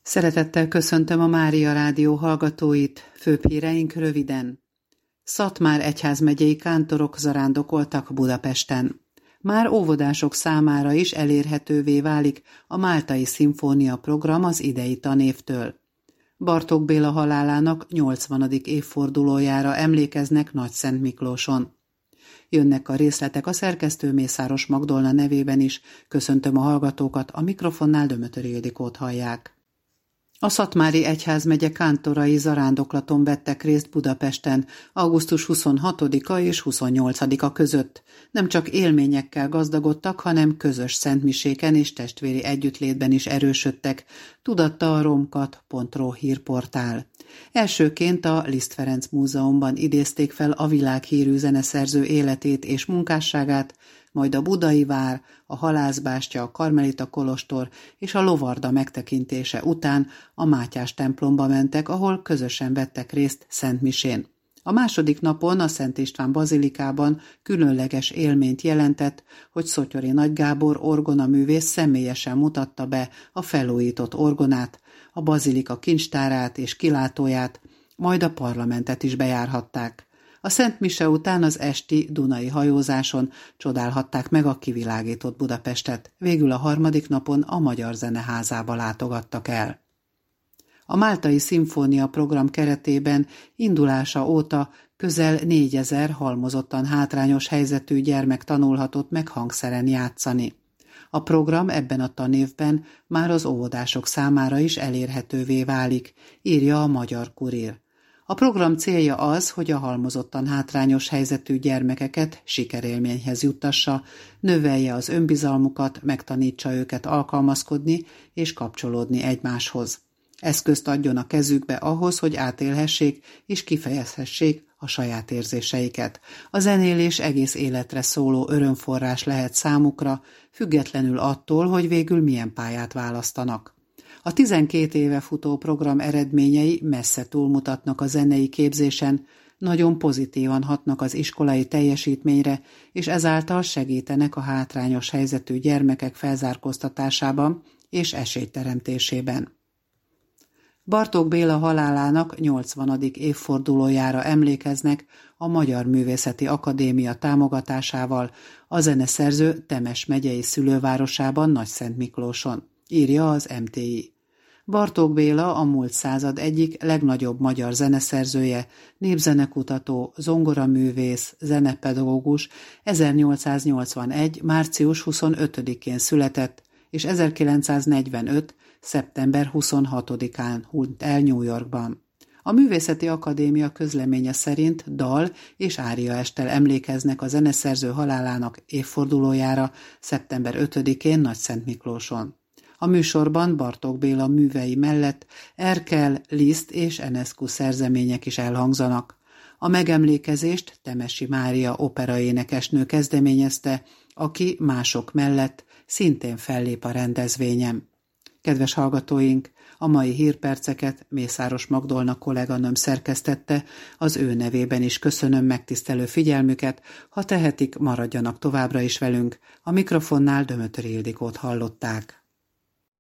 Szeretettel köszöntöm a Mária Rádió hallgatóit, főbb híreink röviden. Szatmár egyházmegyei kántorok zarándokoltak Budapesten. Már óvodások számára is elérhetővé válik a Máltai Szimfónia program az idei tanévtől. Bartók Béla halálának 80. évfordulójára emlékeznek Nagyszentmiklóson. Jönnek a részletek a szerkesztő Mészáros Magdolna nevében is, köszöntöm a hallgatókat, a mikrofonnál Dömötöri Ildikót hallják. A Szatmári Egyházmegye kántorai zarándoklaton vettek részt Budapesten augusztus 26-a és 28-a között. Nem csak élményekkel gazdagodtak, hanem közös szentmiséken és testvéri együttlétben is erősödtek, tudatta a romkat.ro hírportál. Elsőként a Liszt Ferenc Múzeumban idézték fel a világhírű zeneszerző életét és munkásságát, majd a Budai vár, a Halászbástya, a Karmelita kolostor és a Lovarda megtekintése után a Mátyás templomba mentek, ahol közösen vettek részt szentmisén. A második napon a Szent István bazilikában különleges élményt jelentett, hogy Szotyori Nagy Gábor orgonaművész személyesen mutatta be a felújított orgonát, a bazilika kincstárát és kilátóját, majd a parlamentet is bejárhatták. A Szent Mise után az esti Dunai hajózáson csodálhatták meg a kivilágított Budapestet, végül a harmadik napon a Magyar Zeneházába látogattak el. A Máltai Szimfónia program keretében indulása óta közel 4000 halmozottan hátrányos helyzetű gyermek tanulhatott meg hangszeren játszani. A program ebben a tanévben már az óvodások számára is elérhetővé válik, írja a Magyar Kurír. A program célja az, hogy a halmozottan hátrányos helyzetű gyermekeket sikerélményhez juttassa, növelje az önbizalmukat, megtanítsa őket alkalmazkodni és kapcsolódni egymáshoz. Eszközt adjon a kezükbe ahhoz, hogy átélhessék és kifejezhessék a saját érzéseiket. A zenélés egész életre szóló örömforrás lehet számukra, függetlenül attól, hogy végül milyen pályát választanak. A 12 éve futó program eredményei messze túlmutatnak a zenei képzésen, nagyon pozitívan hatnak az iskolai teljesítményre, és ezáltal segítenek a hátrányos helyzetű gyermekek felzárkóztatásában és esélyteremtésében. Bartók Béla halálának 80. évfordulójára emlékeznek a Magyar Művészeti Akadémia támogatásával a zeneszerző Temes megyei szülővárosában Nagyszentmiklóson, írja az MTI. Bartók Béla a múlt század egyik legnagyobb magyar zeneszerzője, népzenekutató, zongoraművész, zenepedagógus, 1881. március 25-én született, és 1945. szeptember 26-án hunyt el New Yorkban. A Művészeti Akadémia közleménye szerint dal- és áriaesttel emlékeznek a zeneszerző halálának évfordulójára szeptember 5-én Nagyszentmiklóson. A műsorban Bartók Béla művei mellett Erkel, Liszt és Enescu szerzemények is elhangzanak. A megemlékezést Temesi Mária operaénekesnő kezdeményezte, aki mások mellett szintén fellép a rendezvényen. Kedves hallgatóink, a mai hírperceket Mészáros Magdolna kolléganőm szerkesztette, az ő nevében is köszönöm megtisztelő figyelmüket, ha tehetik, maradjanak továbbra is velünk, a mikrofonnál Dömötöri Ildikót hallották.